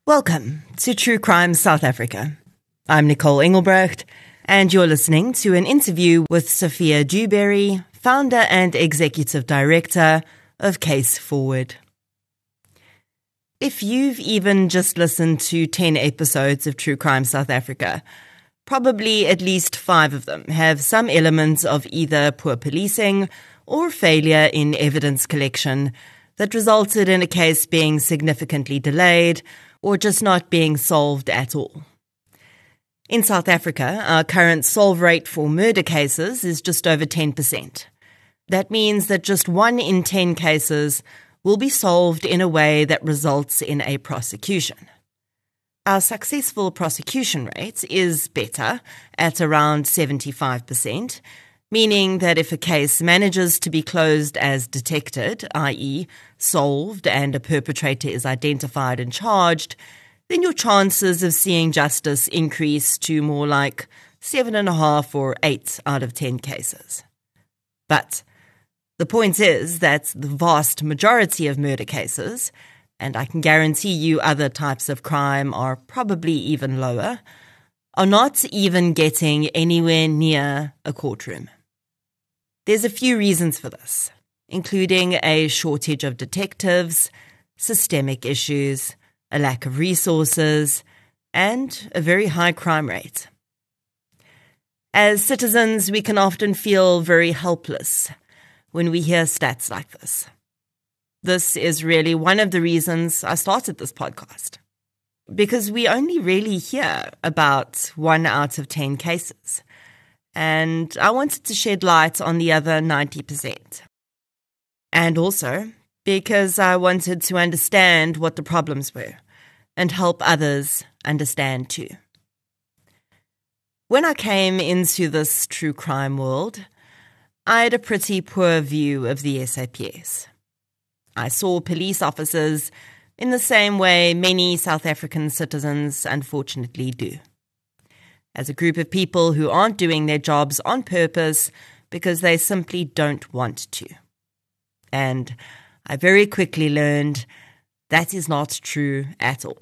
Welcome to True Crime South Africa. I'm Nicole Engelbrecht, and you're listening to an interview with Sophia Dewberry, founder and executive director of Case Forward. If you've even just listened to 10 episodes of True Crime South Africa, probably at least 5 of them have some elements of either poor policing or failure in evidence collection that resulted in a case being significantly delayed or just not being solved at all. In South Africa, our current solve rate for murder cases is just over 10%. That means that just 1 in 10 cases will be solved in a way that results in a prosecution. Our successful prosecution rate is better at around 75%, meaning that if a case manages to be closed as detected, i.e. solved, and a perpetrator is identified and charged, then your chances of seeing justice increase to more like 7.5 or 8 out of 10 cases. But the point is that the vast majority of murder cases, and I can guarantee you other types of crime are probably even lower, are not even getting anywhere near a courtroom. There's a few reasons for this, including a shortage of detectives, systemic issues, a lack of resources, and a very high crime rate. As citizens, we can often feel very helpless when we hear stats like this. This is really one of the reasons I started this podcast, because we only really hear about 1 out of 10 cases. And I wanted to shed light on the other 90%. And also because I wanted to understand what the problems were and help others understand too. When I came into this true crime world, I had a pretty poor view of the SAPS. I saw police officers in the same way many South African citizens unfortunately do, as a group of people who aren't doing their jobs on purpose because they simply don't want to. And I very quickly learned that is not true at all.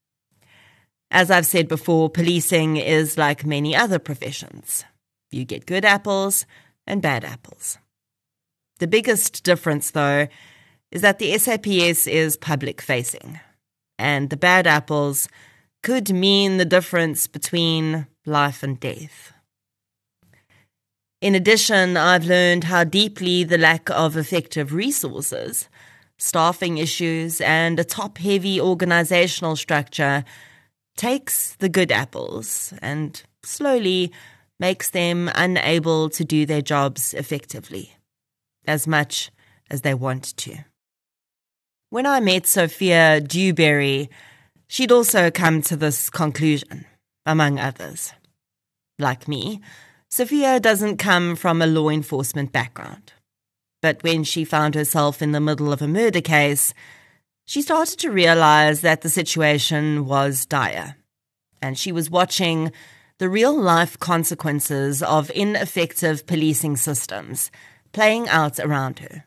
As I've said before, policing is like many other professions. You get good apples and bad apples. The biggest difference, though, is that the SAPS is public-facing, and the bad apples could mean the difference between life and death. In addition, I've learned how deeply the lack of effective resources, staffing issues, and a top-heavy organizational structure takes the good apples and slowly makes them unable to do their jobs effectively, as much as they want to. When I met Sophia Dewberry, she'd also come to this conclusion, among others. Like me, Sophia doesn't come from a law enforcement background. But when she found herself in the middle of a murder case, she started to realize that the situation was dire, and she was watching the real-life consequences of ineffective policing systems playing out around her.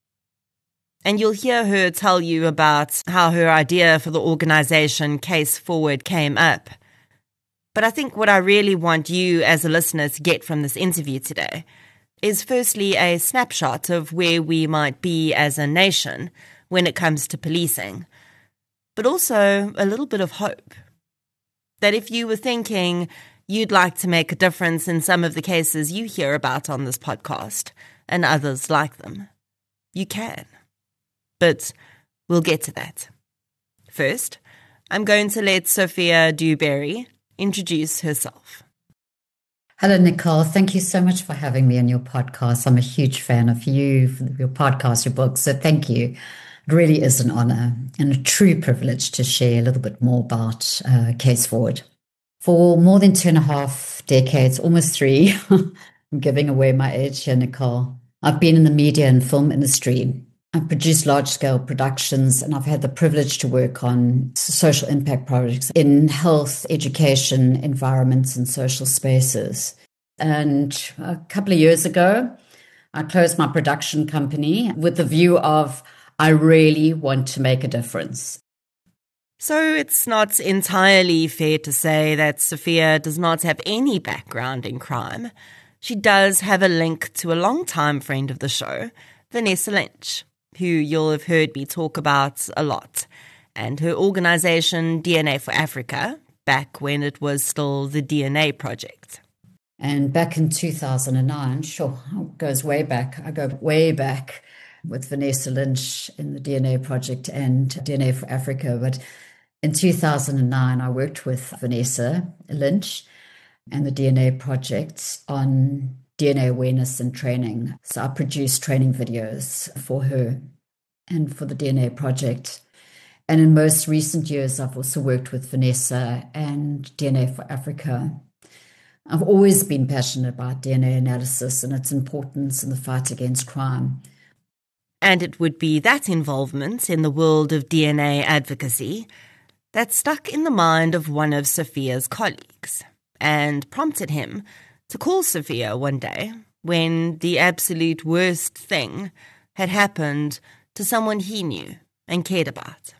And you'll hear her tell you about how her idea for the organization Case Forward came up. But I think what I really want you as a listener to get from this interview today is firstly a snapshot of where we might be as a nation when it comes to policing, but also a little bit of hope. That if you were thinking you'd like to make a difference in some of the cases you hear about on this podcast and others like them, you can. But we'll get to that. First, I'm going to let Sophia Dewberry introduce herself. Hello, Nicole. Thank you so much for having me on your podcast. I'm a huge fan of you, your podcast, your book. So thank you. It really is an honor and a true privilege to share a little bit more about Case Forward. For more than 2.5 decades, almost 3, I'm giving away my age here, Nicole. I've been in the media and film industry. I've produced large-scale productions, and I've had the privilege to work on social impact projects in health, education, environments, and social spaces. And a couple of years ago, I closed my production company with the view of, I really want to make a difference. So it's not entirely fair to say that Sophia does not have any background in crime. She does have a link to a long-time friend of the show, Vanessa Lynch, who you'll have heard me talk about a lot, and her organisation DNA for Africa, back when it was still the DNA Project. And back in 2009, sure, it goes way back. I go way back with Vanessa Lynch in the DNA Project and DNA for Africa. But in 2009, I worked with Vanessa Lynch and the DNA Project on DNA awareness and training. So I produced training videos for her and for the DNA Project. And in most recent years, I've also worked with Vanessa and DNA for Africa. I've always been passionate about DNA analysis and its importance in the fight against crime. And it would be that involvement in the world of DNA advocacy that stuck in the mind of one of Sophia's colleagues and prompted him to call Sophia one day when the absolute worst thing had happened to someone he knew and cared about.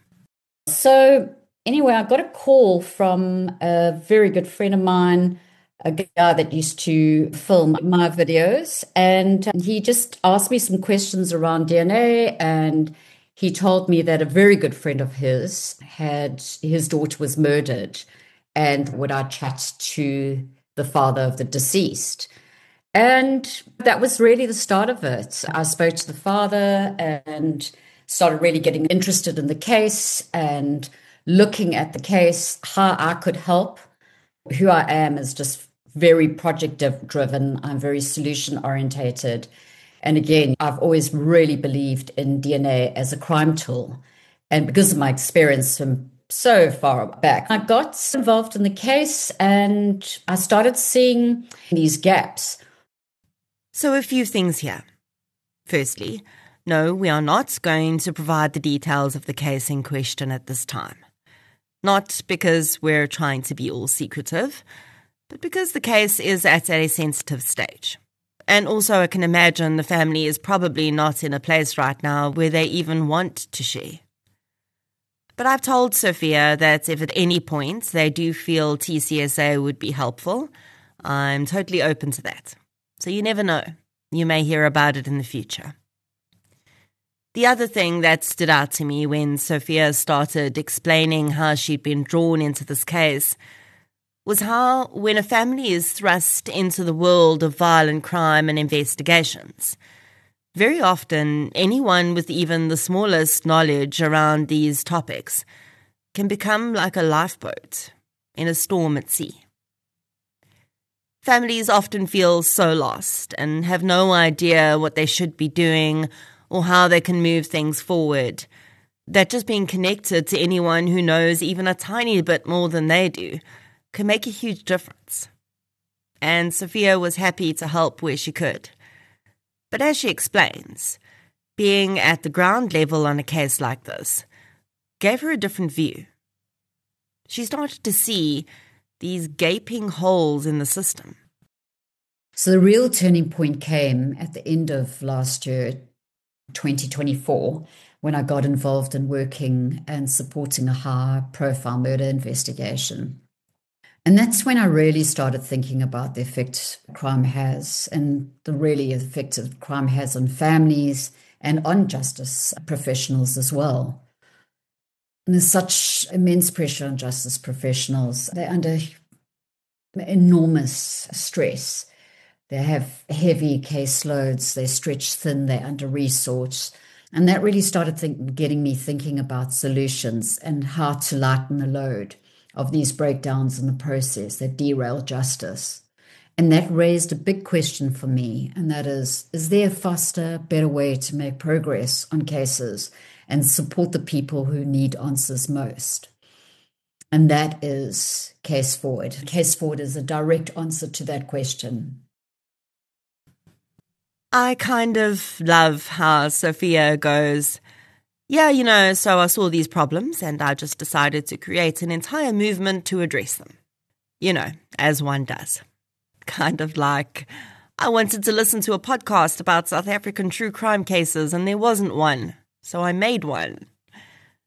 So anyway, I got a call from a very good friend of mine, a guy that used to film my videos, and he just asked me some questions around DNA, and he told me that a very good friend of his his daughter was murdered, and would I chat to the father of the deceased. And that was really the start of it. I spoke to the father and started really getting interested in the case and looking at the case, how I could help. Who I am is just very project driven. I'm very solution orientated. And again, I've always really believed in DNA as a crime tool. And because of my experience from so far back, I got involved in the case and I started seeing these gaps. So a few things here. Firstly, no, we are not going to provide the details of the case in question at this time. Not because we're trying to be all secretive, but because the case is at a sensitive stage. And also I can imagine the family is probably not in a place right now where they even want to share. But I've told Sophia that if at any point they do feel TCSA would be helpful, I'm totally open to that. So you never know. You may hear about it in the future. The other thing that stood out to me when Sophia started explaining how she'd been drawn into this case was how, when a family is thrust into the world of violent crime and investigations, very often anyone with even the smallest knowledge around these topics can become like a lifeboat in a storm at sea. Families often feel so lost and have no idea what they should be doing or how they can move things forward, that just being connected to anyone who knows even a tiny bit more than they do can make a huge difference. And Sophia was happy to help where she could. But as she explains, being at the ground level on a case like this gave her a different view. She started to see these gaping holes in the system. So the real turning point came at the end of last year, 2024, when I got involved in working and supporting a high-profile murder investigation. And that's when I really started thinking about the effect crime has and the really effect that crime has on families and on justice professionals as well. And there's such immense pressure on justice professionals. They're under enormous stress. They have heavy caseloads, they're stretched thin, they're under-resourced. And that really started getting me thinking about solutions and how to lighten the load of these breakdowns in the process that derail justice. And that raised a big question for me, and that is there a faster, better way to make progress on cases and support the people who need answers most? And that is Case Forward. Case Forward is a direct answer to that question. I kind of love how Sophia goes, yeah, so I saw these problems and I just decided to create an entire movement to address them. As one does. Kind of like, I wanted to listen to a podcast about South African true crime cases and there wasn't one, so I made one.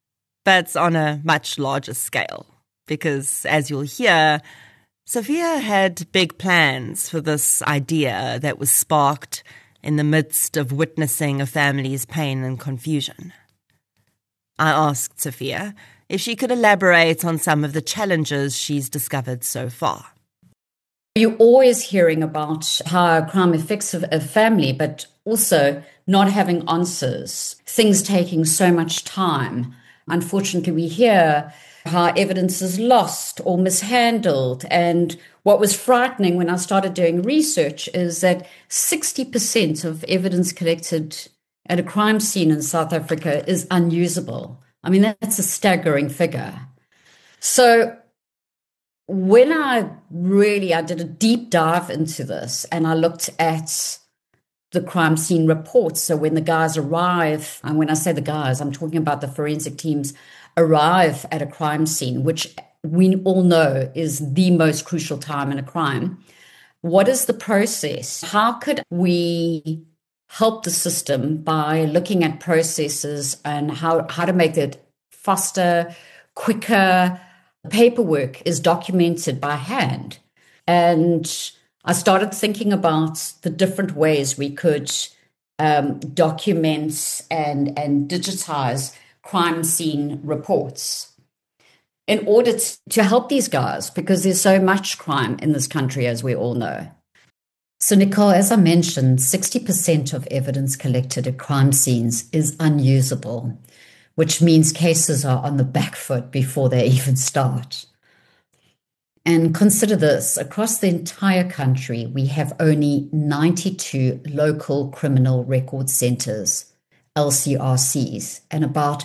but on a much larger scale. Because, as you'll hear, Sophia had big plans for this idea that was sparked in the midst of witnessing a family's pain and confusion. I asked Sophia if she could elaborate on some of the challenges she's discovered so far. You're always hearing about how crime affects a family, but also not having answers, things taking so much time. Unfortunately, we hear how evidence is lost or mishandled. And what was frightening when I started doing research is that 60% of evidence collected at a crime scene in South Africa is unusable. I mean, that's a staggering figure. So when I did a deep dive into this and I looked at the crime scene reports. So when the guys arrive, and when I say the guys, I'm talking about the forensic teams arrive at a crime scene, which we all know is the most crucial time in a crime. What is the process? How could we help the system by looking at processes and how to make it faster, quicker? Paperwork is documented by hand. And I started thinking about the different ways we could document and digitize crime scene reports in order to help these guys, because there's so much crime in this country, as we all know. So, Nicole, as I mentioned, 60% of evidence collected at crime scenes is unusable, which means cases are on the back foot before they even start. And consider this, across the entire country, we have only 92 local criminal record centers, LCRCs, and about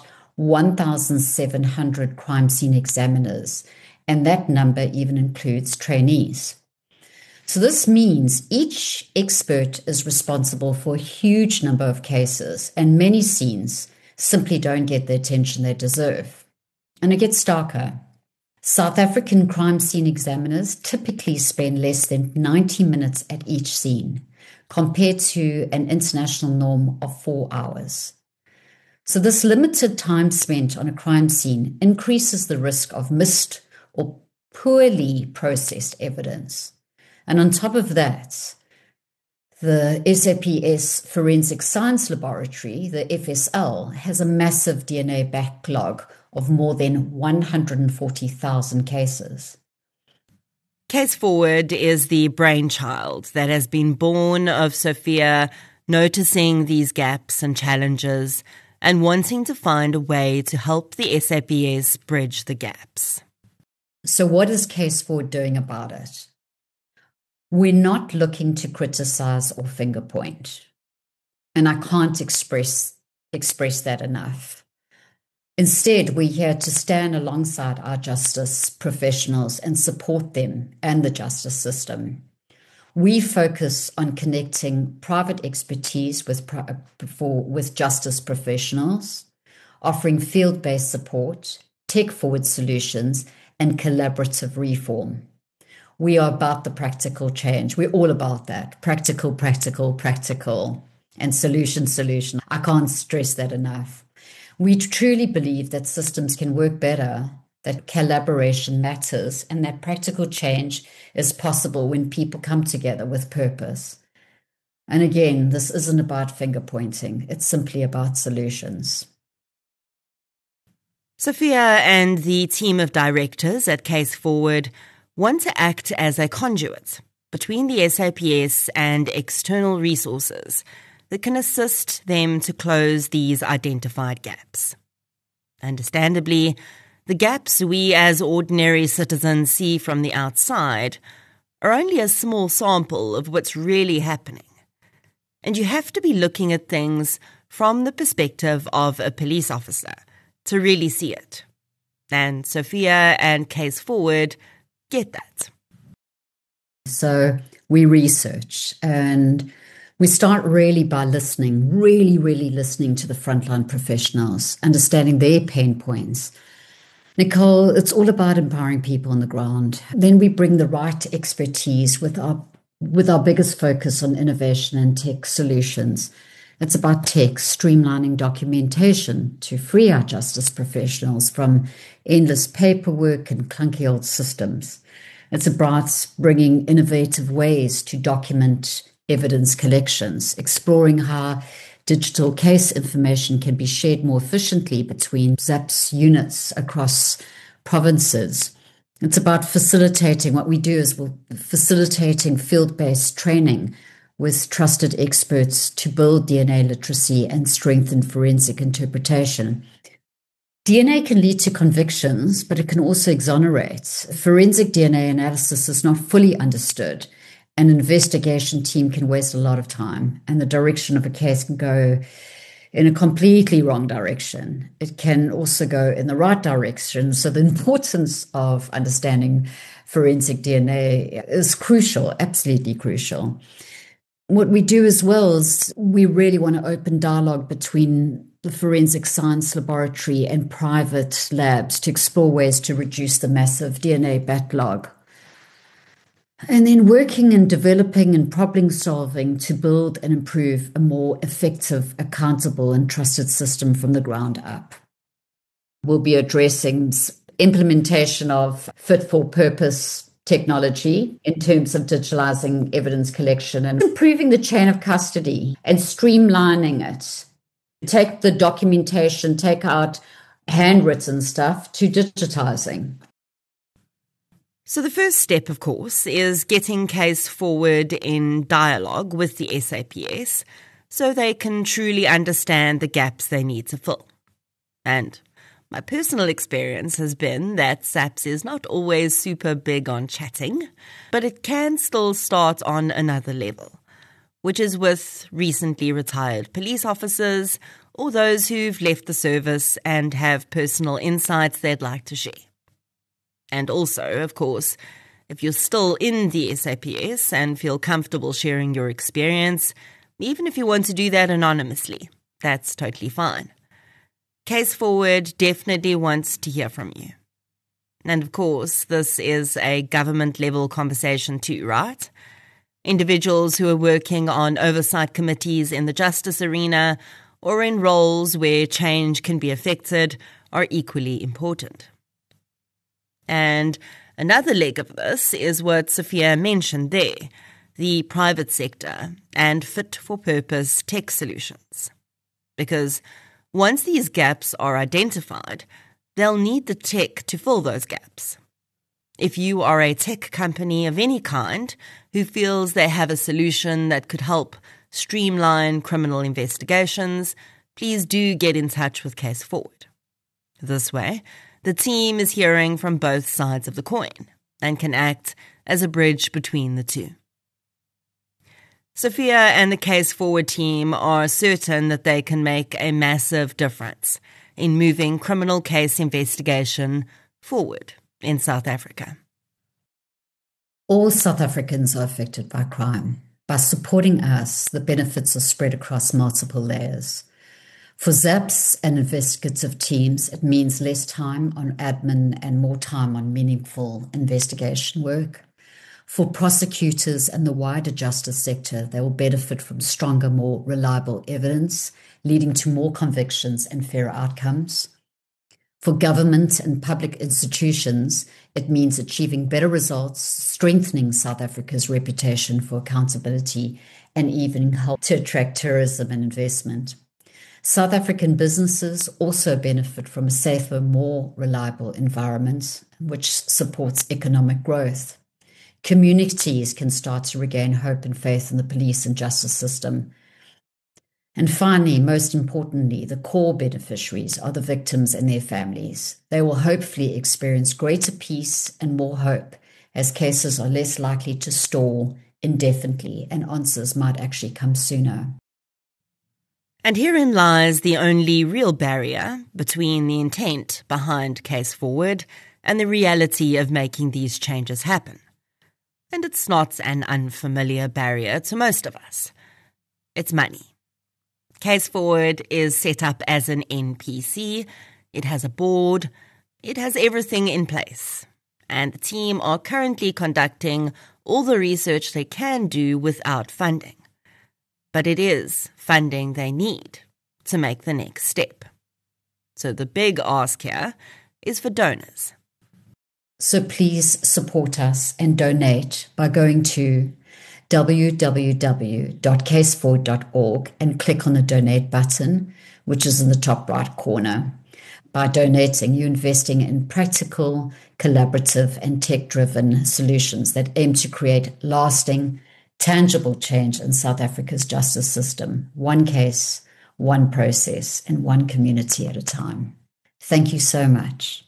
1,700 crime scene examiners. And that number even includes trainees. So this means each expert is responsible for a huge number of cases, and many scenes simply don't get the attention they deserve. And it gets starker. South African crime scene examiners typically spend less than 90 minutes at each scene, compared to an international norm of 4 hours. So this limited time spent on a crime scene increases the risk of missed or poorly processed evidence. And on top of that, the SAPS Forensic Science Laboratory, the FSL, has a massive DNA backlog of more than 140,000 cases. Case Forward is the brainchild that has been born of Sophia noticing these gaps and challenges and wanting to find a way to help the SAPS bridge the gaps. So what is Case Forward doing about it? We're not looking to criticize or finger point. And I can't express that enough. Instead, we're here to stand alongside our justice professionals and support them and the justice system. We focus on connecting private expertise with justice professionals, offering field-based support, tech-forward solutions, and collaborative reform. We are about the practical change. We're all about that. Practical, and solution. I can't stress that enough. We truly believe that systems can work better, that collaboration matters, and that practical change is possible when people come together with purpose. And again, this isn't about finger pointing. It's simply about solutions. Sophia and the team of directors at Case Forward want to act as a conduit between the SAPS and external resources that can assist them to close these identified gaps. Understandably, the gaps we as ordinary citizens see from the outside are only a small sample of what's really happening. And you have to be looking at things from the perspective of a police officer to really see it. And Sophia and Case Forward get that. So we research and we start really by listening, really listening to the frontline professionals, understanding their pain points. Nicole, it's all about empowering people on the ground. Then we bring the right expertise with our biggest focus on innovation and tech solutions. It's about tech streamlining documentation to free our justice professionals from endless paperwork and clunky old systems. It's about bringing innovative ways to document evidence collections, exploring how digital case information can be shared more efficiently between ZAP's units across provinces. It's about facilitating, what we do is we're facilitating field-based training with trusted experts to build DNA literacy and strengthen forensic interpretation. DNA can lead to convictions, but it can also exonerate. Forensic DNA analysis is not fully understood. An investigation team can waste a lot of time, and the direction of a case can go in a completely wrong direction. It can also go in the right direction. So the importance of understanding forensic DNA is crucial, absolutely crucial. What we do as well is we really want to open dialogue between the forensic science laboratory and private labs to explore ways to reduce the massive DNA backlog. And then working and developing and problem solving to build and improve a more effective, accountable, and trusted system from the ground up. We'll be addressing implementation of fit-for-purpose technology in terms of digitalizing evidence collection and improving the chain of custody and streamlining it. Take the documentation, take out handwritten stuff to digitizing. So the first step, of course, is getting Case Forward in dialogue with the SAPS so they can truly understand the gaps they need to fill. And my personal experience has been that SAPS is not always super big on chatting, but it can still start on another level, which is with recently retired police officers or those who've left the service and have personal insights they'd like to share. And also, of course, if you're still in the SAPS and feel comfortable sharing your experience, even if you want to do that anonymously, that's totally fine. Case Forward definitely wants to hear from you. And of course, this is a government-level conversation too, right? Individuals who are working on oversight committees in the justice arena or in roles where change can be affected are equally important. And another leg of this is what Sophia mentioned there, the private sector and fit-for-purpose tech solutions. Because once these gaps are identified, they'll need the tech to fill those gaps. If you are a tech company of any kind who feels they have a solution that could help streamline criminal investigations, please do get in touch with Case Forward. This way, the team is hearing from both sides of the coin and can act as a bridge between the two. Sophia and the Case Forward team are certain that they can make a massive difference in moving criminal case investigation forward in South Africa. All South Africans are affected by crime. By supporting us, the benefits are spread across multiple layers. For ZAPs and investigative teams, it means less time on admin and more time on meaningful investigation work. For prosecutors and the wider justice sector, they will benefit from stronger, more reliable evidence, leading to more convictions and fairer outcomes. For government and public institutions, it means achieving better results, strengthening South Africa's reputation for accountability, and even help to attract tourism and investment. South African businesses also benefit from a safer, more reliable environment, which supports economic growth. Communities can start to regain hope and faith in the police and justice system. And finally, most importantly, the core beneficiaries are the victims and their families. They will hopefully experience greater peace and more hope as cases are less likely to stall indefinitely and answers might actually come sooner. And herein lies the only real barrier between the intent behind Case Forward and the reality of making these changes happen. And it's not an unfamiliar barrier to most of us. It's money. Case Forward is set up as an NPC. It has a board. It has everything in place. And the team are currently conducting all the research they can do without funding. but it is funding they need to make the next step. So the big ask here is for donors. So please support us and donate by going to www.caseforward.org and click on the donate button, which is in the top right corner. By donating, you're investing in practical, collaborative, and tech-driven solutions that aim to create lasting, tangible change in South Africa's justice system, one case, one process, and one community at a time. Thank you so much.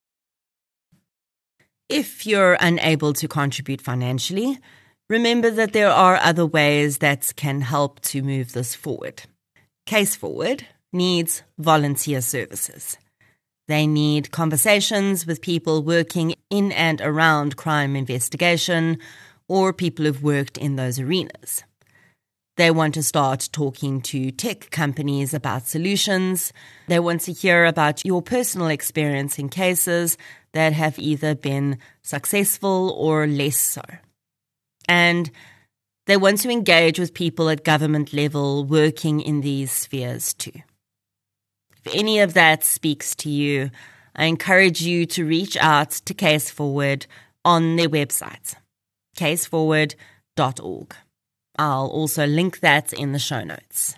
If you're unable to contribute financially, remember that there are other ways that can help to move this forward. Case Forward needs volunteer services. They need conversations with people working in and around crime investigation or people who've worked in those arenas. They want to start talking to tech companies about solutions. They want to hear about your personal experience in cases that have either been successful or less so. And they want to engage with people at government level working in these spheres too. If any of that speaks to you, I encourage you to reach out to Case Forward on their website, caseforward.org. I'll also link that in the show notes.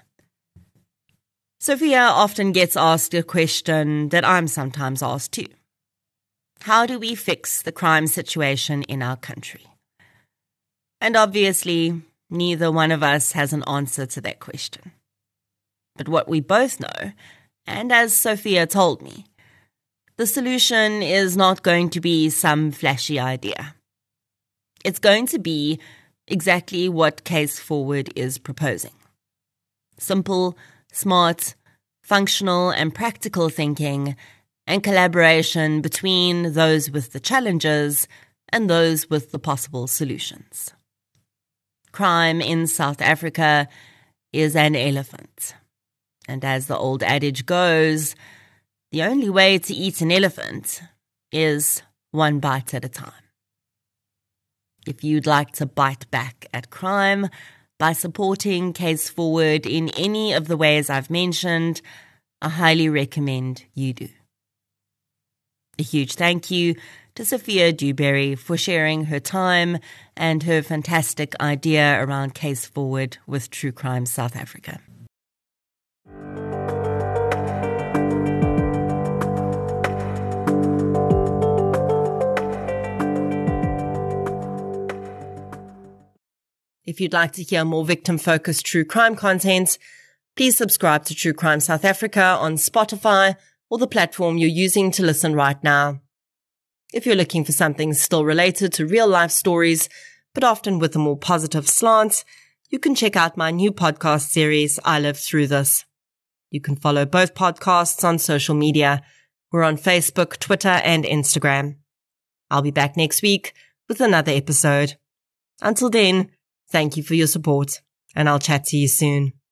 Sophia often gets asked a question that I'm sometimes asked too. How do we fix the crime situation in our country? And obviously, neither one of us has an answer to that question. But what we both know, and as Sophia told me, the solution is not going to be some flashy idea. It's going to be exactly what Case Forward is proposing. Simple, smart, functional and practical thinking and collaboration between those with the challenges and those with the possible solutions. Crime in South Africa is an elephant. And as the old adage goes, the only way to eat an elephant is one bite at a time. If you'd like to bite back at crime by supporting Case Forward in any of the ways I've mentioned, I highly recommend you do. A huge thank you to Sophia Dewberry for sharing her time and her fantastic idea around Case Forward with True Crime South Africa. If you'd like to hear more victim-focused true crime content, please subscribe to True Crime South Africa on Spotify or the platform you're using to listen right now. If you're looking for something still related to real-life stories, but often with a more positive slant, you can check out my new podcast series, I Lived Through This. You can follow both podcasts on social media. We're on Facebook, Twitter, and Instagram. I'll be back next week with another episode. Until then, thank you for your support, and I'll chat to you soon.